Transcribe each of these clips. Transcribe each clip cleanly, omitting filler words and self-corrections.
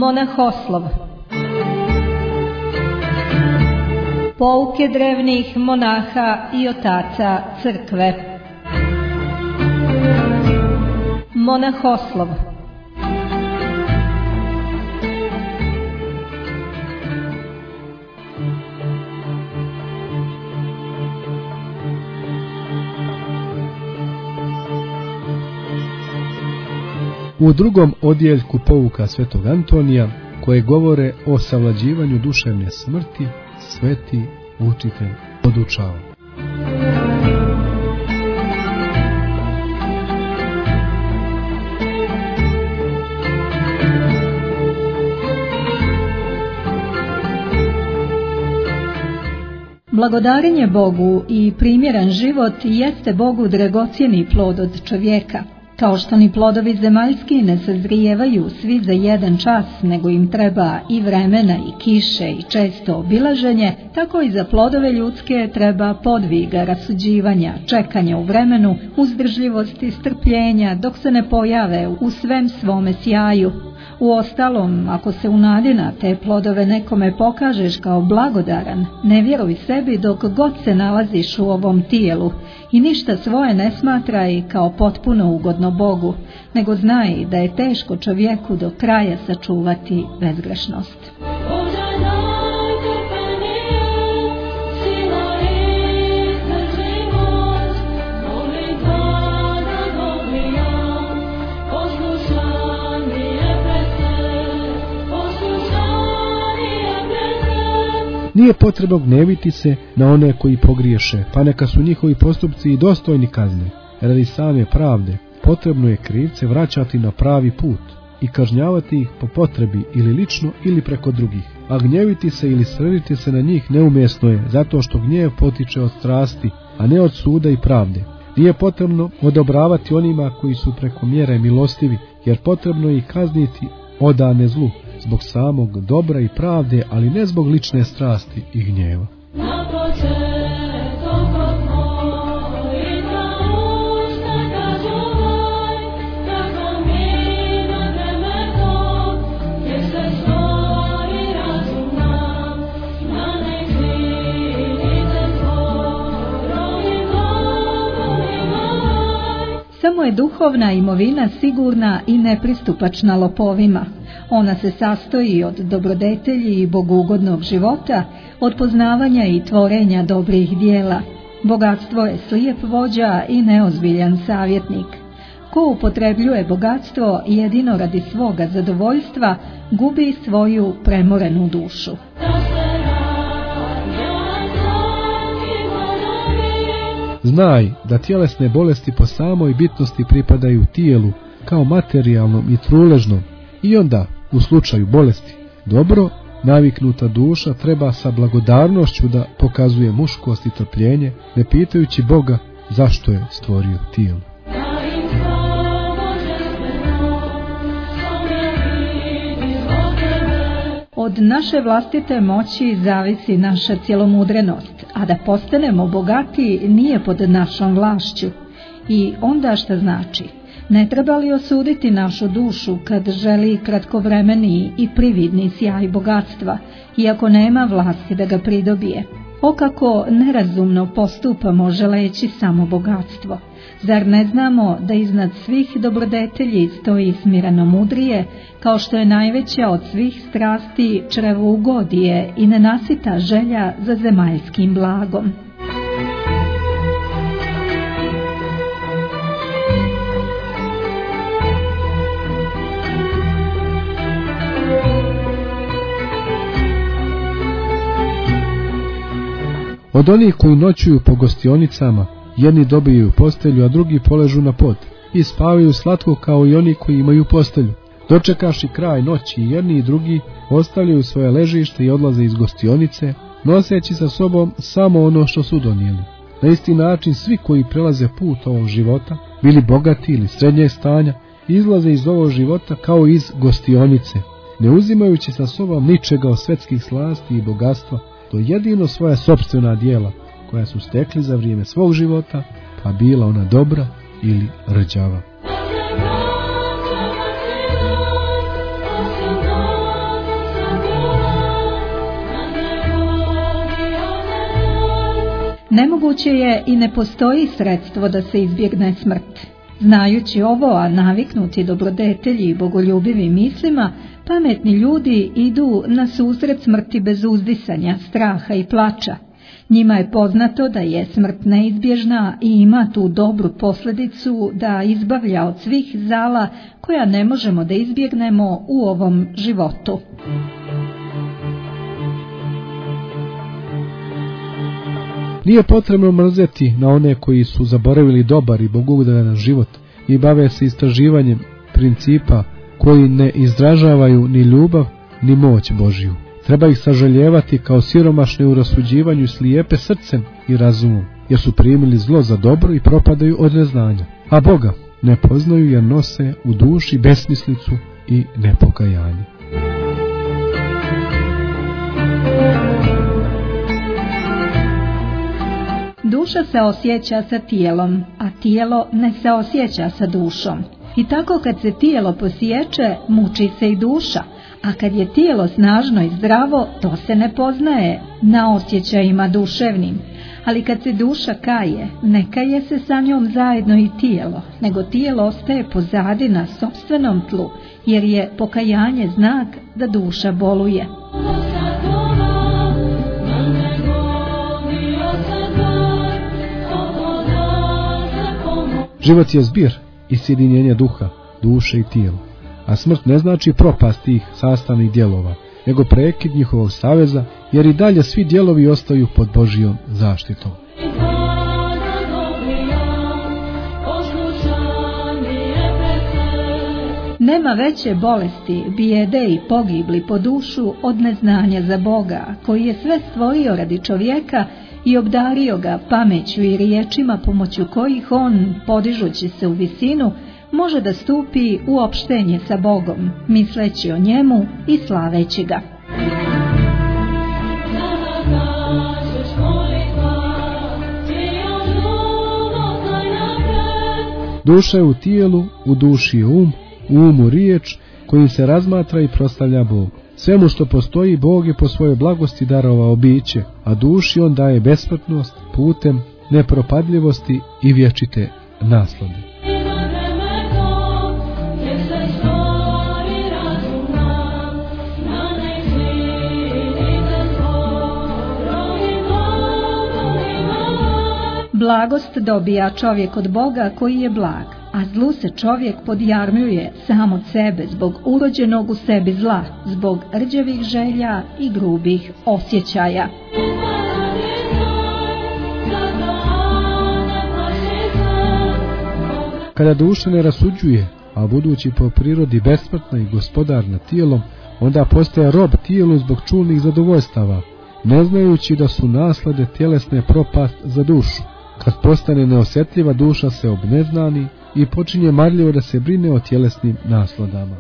Monahoslov. Pouke drevnih monaha i otaca crkve. Monahoslov. U drugom odjeljku pouka svetog Antonija, koje govore o savlađivanju duševne smrti, sveti učitelj podučava. Blagodarenje Bogu i primjeran život jeste Bogu dragocjeni plod od čovjeka. Kao što ni plodovi zemaljski ne sazrijevaju svi za jedan čas, nego im treba i vremena i kiše i često obilaženje, tako i za plodove ljudske treba podviga, rasuđivanja, čekanja u vremenu, uzdržljivosti, strpljenja, dok se ne pojave u svem svome sjaju. Uostalom, ako se u nadi na te plodove nekome pokažeš kao blagodaran, ne vjeruj sebi dok god se nalaziš u ovom tijelu i ništa svoje ne smatraj kao potpuno ugodno Bogu, nego znaj da je teško čovjeku do kraja sačuvati bezgrešnost. Nije potrebno gneviti se na one koji pogriješe, pa neka su njihovi postupci i dostojni kazne. Radi same pravde, potrebno je krivce vraćati na pravi put i kažnjavati ih po potrebi ili lično ili preko drugih. A gnjeviti se ili srditi se na njih neumjesno je, zato što gnjev potiče od strasti, a ne od suda i pravde. Nije potrebno odobravati onima koji su preko mjere milostivi, jer potrebno je i kazniti odane zlu, zbog samog dobra i pravde, ali ne zbog lične strasti i gnjeva. Samo je duhovna imovina sigurna i nepristupačna lopovima. Ona se sastoji od dobrodetelji i bogugodnog života, od poznavanja i tvorenja dobrih dijela. Bogatstvo je slijep vođa i neozbiljan savjetnik. Ko upotrebljuje bogatstvo jedino radi svoga zadovoljstva, gubi svoju premorenu dušu. Znaj da tjelesne bolesti po samoj bitnosti pripadaju tijelu kao materijalnom i truležnom, i onda, u slučaju bolesti, dobro naviknuta duša treba sa blagodarnošću da pokazuje muškost i trpljenje, ne pitajući Boga zašto je stvorio tijelo. Od naše vlastite moći zavisi naša cjelomudrenost, a da postanemo bogati nije pod našom vlašću. I onda šta znači? Ne treba li osuditi našu dušu kad želi kratkovremeni i prividni sjaj bogatstva, iako nema vlasti da ga pridobije? O kako nerazumno postupamo želeći samo bogatstvo. Zar ne znamo da iznad svih dobrodetelji stoji smireno mudrije, kao što je najveća od svih strasti črevougodije i nenasita želja za zemaljskim blagom? Od onih koji noćuju po gostionicama, jedni dobiju postelju, a drugi poležu na pod i spavaju slatko kao i oni koji imaju postelju. Dočekaši kraj noći, jedni i drugi ostavljaju svoje ležište i odlaze iz gostionice, noseći sa sobom samo ono što su donijeli. Na isti način svi koji prelaze put ovog života, bili bogati ili srednje stanja, izlaze iz ovog života kao iz gostionice, ne uzimajući sa sobom ničega od svetskih slasti i bogatstva, to jedino svoja sopstvena djela koja su stekli za vrijeme svog života, pa bila ona dobra ili rđava. Nemoguće je i ne postoji sredstvo da se izbjegne smrt. Znajući ovo, a naviknuti dobrodetelji i bogoljubivim mislima, pametni ljudi idu na susret smrti bez uzdisanja, straha i plača. Njima je poznato da je smrt neizbježna i ima tu dobru posljedicu da izbavlja od svih zala koja ne možemo da izbjegnemo u ovom životu. Nije potrebno mrzeti na one koji su zaboravili dobar i bogogodan život i bave se istraživanjem principa koji ne izražavaju ni ljubav ni moć Božju. Treba ih sažaljevati kao siromašne u rasuđivanju i slijepe srcem i razumom, jer su primili zlo za dobro i propadaju od neznanja. A Boga ne poznaju jer nose u duši besmislicu i nepokajanje. Duša se osjeća sa tijelom, a tijelo ne se osjeća sa dušom. I tako kad se tijelo posječe, muči se i duša, a kad je tijelo snažno i zdravo, to se ne poznaje na osjećajima duševnim. Ali kad se duša kaje, ne kaje se sa njom zajedno i tijelo, nego tijelo ostaje pozadi na sopstvenom tlu, jer je pokajanje znak da duša boluje. Život je zbir i sjedinjenje duha, duše i tijela, a smrt ne znači propast tih sastavnih dijelova, nego prekid njihovog saveza, jer i dalje svi dijelovi ostaju pod Božjom zaštitom. Nema veće bolesti, bijede i pogibli po dušu od neznanja za Boga, koji je sve stvorio radi čovjeka i obdario ga pameću i riječima pomoću kojih on, podižući se u visinu, može da stupi u opštenje sa Bogom, misleći o njemu i slaveći ga. Duša je u tijelu, u duši je um, u umu riječ kojim se razmatra i proslavlja Bog. Svemu što postoji Bog je po svojoj blagosti darovao biće, a duši on daje besmrtnost putem nepropadljivosti i vječite naslade. Blagost dobija čovjek od Boga koji je blag, a zlu se čovjek podjarmljuje sam od sebe zbog urođenog u sebi zla, zbog rđevih želja i grubih osjećaja. Kada duša ne rasuđuje, a budući po prirodi besmrtna i gospodarna tijelom, onda postaje rob tijelu zbog čulnih zadovoljstava, ne znajući da su naslade tjelesne propast za dušu. Kad postane neosjetljiva, duša se obneznani i počinje marljivo da se brine o tjelesnim nasladama.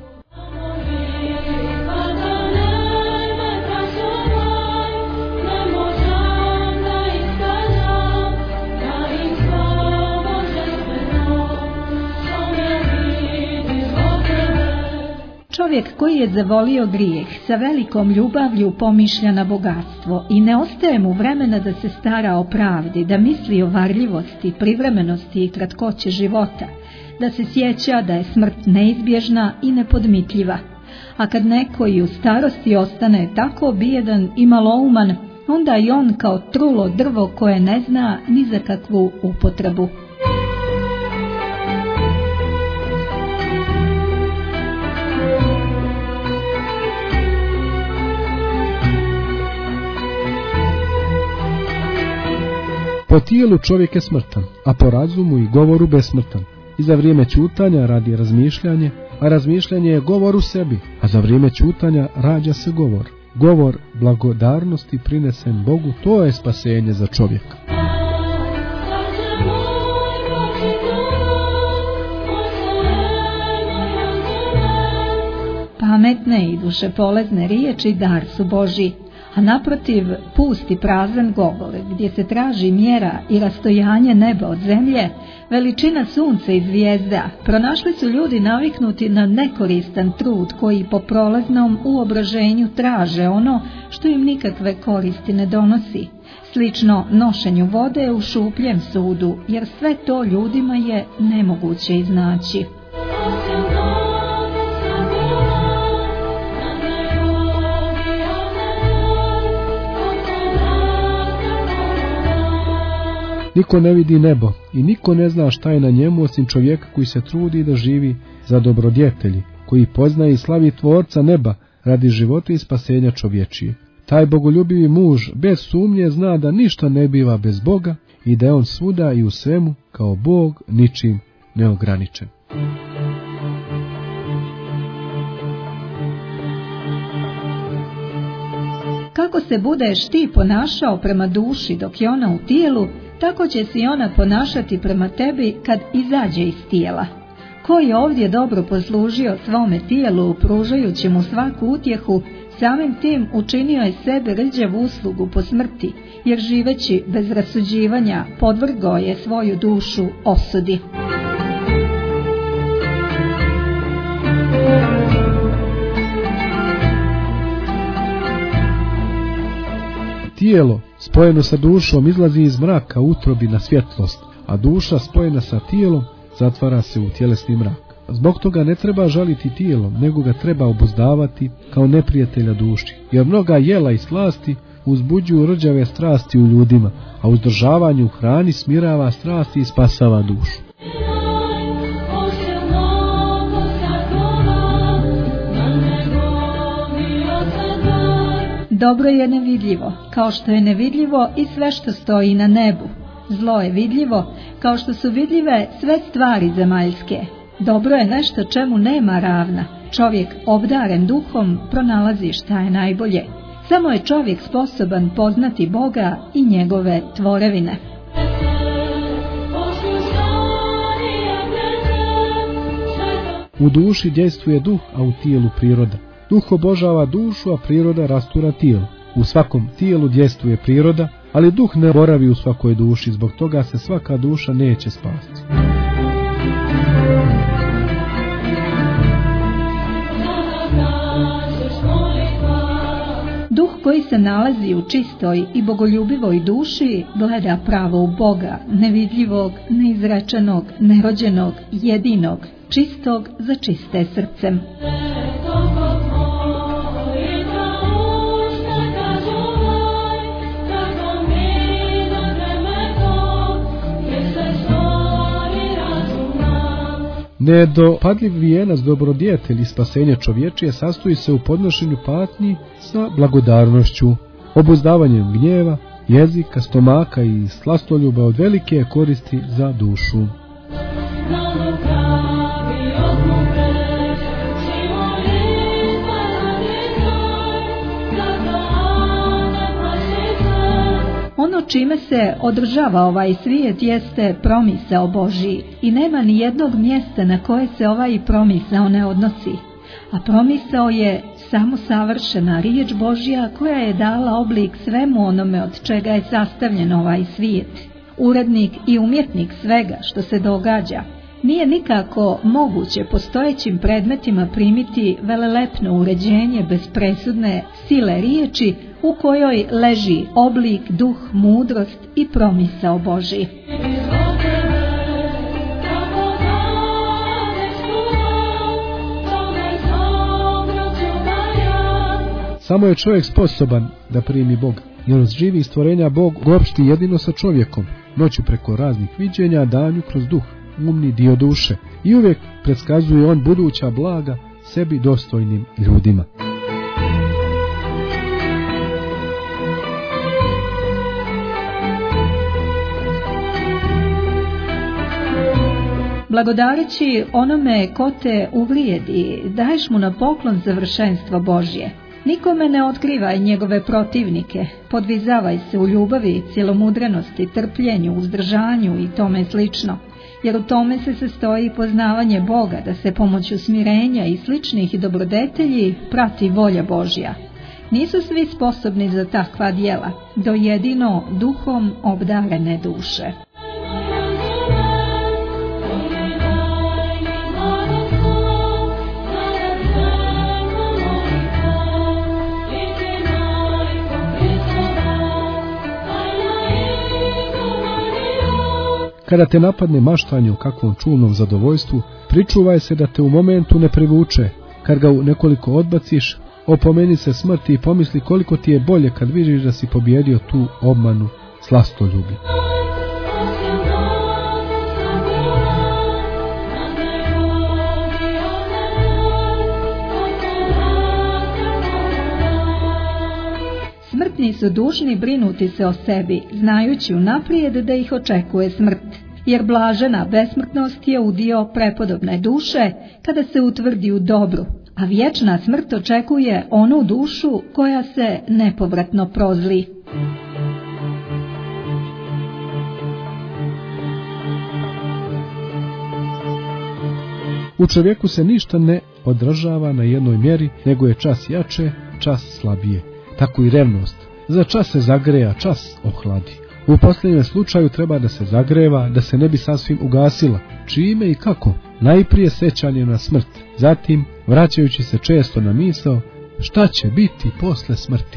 Čovjek koji je zavolio grijeh sa velikom ljubavlju pomišlja na bogatstvo i ne ostaje mu vremena da se stara o pravdi, da misli o varljivosti, privremenosti i kratkoći života, da se sjeća da je smrt neizbježna i nepodmitljiva. A kad neko i u starosti ostane tako bijedan i malouman, onda i on kao trulo drvo koje ne zna ni za kakvu upotrebu. Po tijelu čovjek je smrtan, a po razumu i govoru besmrtan. I za vrijeme ćutanja radi razmišljanje, a razmišljanje je govor u sebi, a za vrijeme ćutanja rađa se govor. Govor blagodarnosti prinesen Bogu, to je spasenje za čovjeka. Pametne i dušepolezne riječi dar su Božji, a naprotiv pust i prazan govor, gdje se traži mjera i rastojanje neba od zemlje, veličina sunca i zvijezda, pronašli su ljudi naviknuti na nekoristan trud koji po prolaznom uobraženju traže ono što im nikakve koristi ne donosi. Slično nošenju vode u šupljem sudu, jer sve to ljudima je nemoguće iznaći. Niko ne vidi nebo i niko ne zna šta je na njemu osim čovjeka koji se trudi da živi za dobrodjetelji, koji poznaje i slavi Tvorca neba radi života i spasenja čovječije. Taj bogoljubivi muž bez sumnje zna da ništa ne biva bez Boga i da je on svuda i u svemu kao Bog ničim neograničen. Kako se budeš ti ponašao prema duši dok je ona u tijelu, tako će se i ona ponašati prema tebi kad izađe iz tijela. Ko je ovdje dobro poslužio svome tijelu, pružajući mu svaku utjehu, samim tim učinio je sebe rđavu uslugu po smrti, jer živeći bez rasuđivanja podvrgao je svoju dušu osudi. Tijelo spojeno sa dušom izlazi iz mraka utrobi na svjetlost, a duša spojena sa tijelom zatvara se u tjelesni mrak. Zbog toga ne treba žaliti tijelom, nego ga treba obuzdavati kao neprijatelja duši, jer mnoga jela i slasti uzbuđuju rđave strasti u ljudima, a uzdržavanje u hrani smirava strasti i spasava dušu. Dobro je nevidljivo, kao što je nevidljivo i sve što stoji na nebu. Zlo je vidljivo, kao što su vidljive sve stvari zemaljske. Dobro je nešto čemu nema ravna. Čovjek obdaren duhom pronalazi šta je najbolje. Samo je čovjek sposoban poznati Boga i njegove tvorevine. U duši dejstvuje duh, a u tijelu priroda. Duh obožava dušu, a priroda rastura tijelo. U svakom tijelu dejstvuje priroda, ali duh ne boravi u svakoj duši, zbog toga se svaka duša neće spasti. Duh koji se nalazi u čistoj i bogoljubivoj duši gleda pravo u Boga, nevidljivog, neizrečenog, nerođenog, jedinog, čistog za čiste srcem. Nedopadljiv vijenac dobrodjetelj i spasenje čovječije sastoji se u podnošenju patnji sa blagodarnošću, obuzdavanjem gnjeva, jezika, stomaka i slastoljuba od velike koristi za dušu. Ono čime se održava ovaj svijet jeste promisao Božji i nema ni jednog mjesta na koje se ovaj promisao ne odnosi. A promisao je samo savršena riječ Božja koja je dala oblik svemu onome od čega je sastavljen ovaj svijet. Urednik i umjetnik svega što se događa. Nije nikako moguće postojećim predmetima primiti velelepno uređenje bez presudne sile riječi u kojoj leži oblik, duh, mudrost i promisao Božji. Samo je čovjek sposoban da primi Boga, jer od živih stvorenja Bog opšti jedino sa čovjekom, noću preko raznih viđenja, a danju kroz duh, umni dio duše, i uvijek predskazuje on buduća blaga sebi dostojnim ljudima. Blagodareći onome ko te uvrijedi, daješ mu na poklon savršenstvo Božje. Nikome ne otkrivaj njegove protivnike, podvizavaj se u ljubavi, cjelomudrenosti, trpljenju, uzdržanju i tome slično, jer u tome se sastoji poznavanje Boga, da se pomoću smirenja i sličnih dobrodetelji prati volja Božja. Nisu svi sposobni za takva djela, do jedino duhom obdarene duše. Kada te napadne maštanje u kakvom čulnom zadovoljstvu, pričuvaj se da te u momentu ne privuče. Kad ga nekoliko odbaciš, opomeni se smrti i pomisli koliko ti je bolje kad vidiš da si pobjedio tu obmanu slastoljubi. Smrtni su dužni brinuti se o sebi, znajući unaprijed da ih očekuje smrt, jer blažena besmrtnost je udio prepodobne duše kada se utvrdi u dobru, a vječna smrt očekuje onu dušu koja se nepovratno prozli. U čovjeku se ništa ne odražava na jednoj mjeri, nego je čas jače, čas slabije. Tako i revnost. Za čas se zagreja, čas ohladi. U posljednjem slučaju treba da se zagreva, da se ne bi sasvim ugasila. Čime i kako? Najprije sećanje na smrt, zatim vraćajući se često na misao šta će biti posle smrti.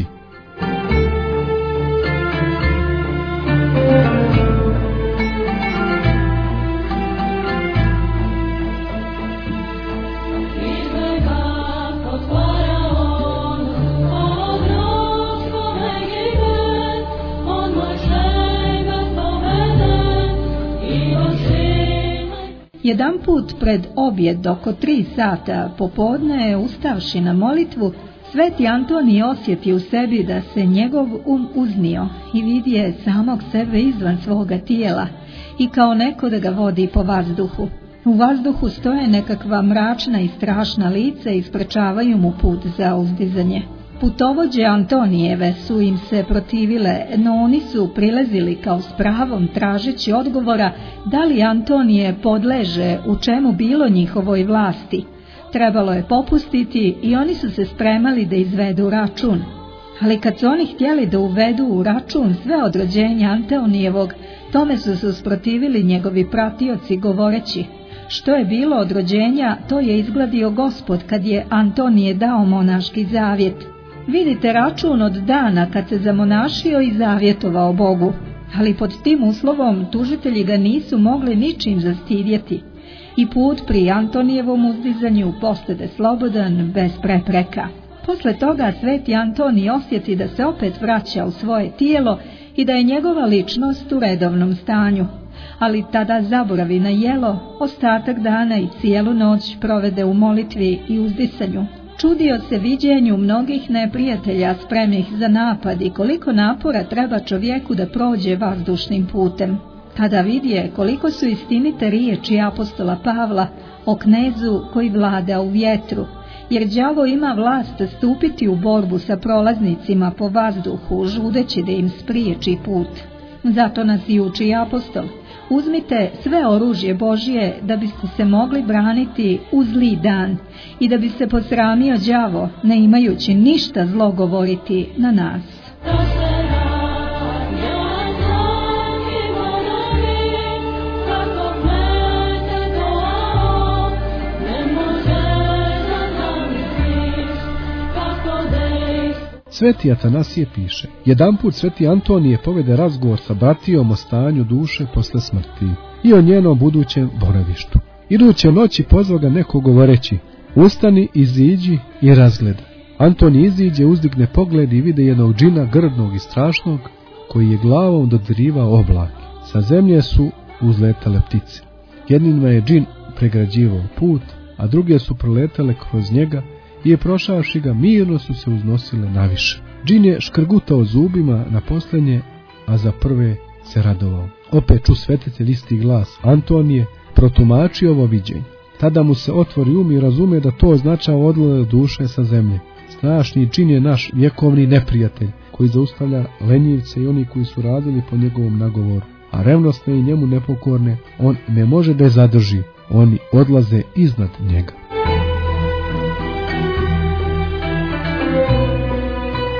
Jedan put pred objed oko 3 sata popodne, ustavši na molitvu, Sveti Antonij osjeti u sebi da se njegov uznio i vidje samog sebe izvan svoga tijela i kao neko da ga vodi po vazduhu. U vazduhu stoje nekakva mračna i strašna lica i sprečavaju mu put za uzdizanje. Putovođe Antonijeve su im se protivile, no oni su prilazili kao s pravom tražeći odgovora da li Antonije podleže u čemu bilo njihovoj vlasti. Trebalo je popustiti i oni su se spremali da izvedu račun. Ali kad su oni htjeli da uvedu u račun sve od rođenja Antonijevog, tome su se usprotivili njegovi pratioci govoreći: što je bilo od rođenja, to je izgladio Gospod kad je Antonije dao monaški zavjet. Vidite račun od dana kad se zamonašio i zavjetovao Bogu, ali pod tim uslovom tužitelji ga nisu mogli ničim zastidjeti i put pri Antonijevom uzdizanju postade slobodan bez prepreka. Posle toga Sveti Antonij osjeti da se opet vraća u svoje tijelo i da je njegova ličnost u redovnom stanju, ali tada zaboravi na jelo, ostatak dana i cijelu noć provede u molitvi i uzdisanju. Čudio se viđenju mnogih neprijatelja spremnih za napad i koliko napora treba čovjeku da prođe vazdušnim putem. Tada vidje koliko su istinite riječi apostola Pavla o knezu koji vlada u vjetru, jer đavo ima vlast stupiti u borbu sa prolaznicima po vazduhu, žudeći da im spriječi put. Zato nas i uči apostol: uzmite sve oružje Božje da biste se mogli braniti u zli dan i da bi se posramio đavo, ne imajući ništa zlo govoriti na nas. Sveti Atanasije piše: jedanput Sveti Antonije povede razgovor sa bratijom o stanju duše posle smrti i o njenom budućem boravištu. Iduće noći pozva ga neko govoreći: ustani, iziđi i razgleda. Antonij iziđe, uzdigne pogled i vide jednog džina grdnog i strašnog koji je glavom dodirivao oblak. Sa zemlje su uzletale ptice. Jednima je džin pregrađivao put, a druge su proletale kroz njega i prošavši ga mirno su se uznosile naviše. Džin je škrgutao zubima na posljednje, a za prve se radovao. Opet ču svetitelj isti glas: Antonije, protumači ovo viđenje. Tada mu se otvori um i razume da to označava odlazak duše sa zemlje. Strašni džin je naš vjekovni neprijatelj koji zaustavlja lenjivce i oni koji su radili po njegovom nagovoru, a revnosne i njemu nepokorne on ne može da je zadrži, oni odlaze iznad njega.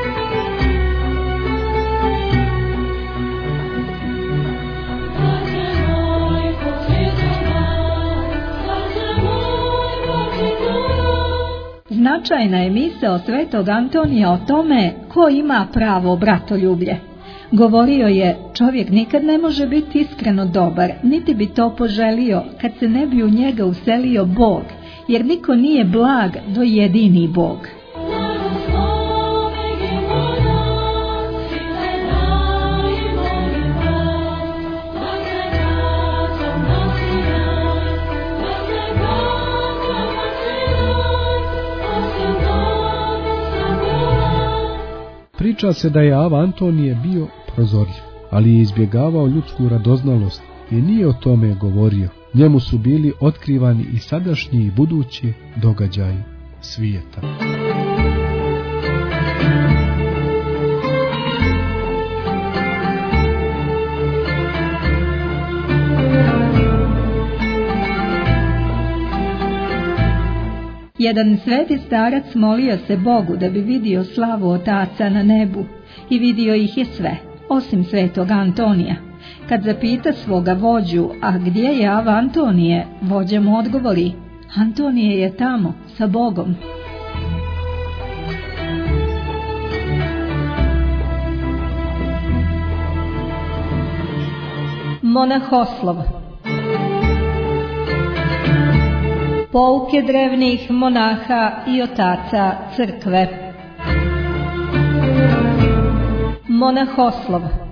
Značajna je misao svetog Antonija o tome ko ima pravo bratoljublje. Govorio je, čovjek nikad ne može biti iskreno dobar, niti bi to poželio kad se ne bi u njega uselio Bog, jer niko nije blag do jedini Bog. Priča se da je Ava Antonije bio prozorljiv, ali je izbjegavao ljudsku radoznalost i nije o tome govorio. Njemu su bili otkrivani i sadašnji i budući događaji svijeta. Jedan sveti starac molio se Bogu da bi vidio slavu otaca na nebu i vidio ih je sve, osim svetog Antonija. Kad zapita svoga vođu, a gdje je Ava Antonije, vođa mu odgovori, Antonije je tamo, sa Bogom. Monahoslov. Pouke drevnih monaha i otaca crkve. Monahoslov.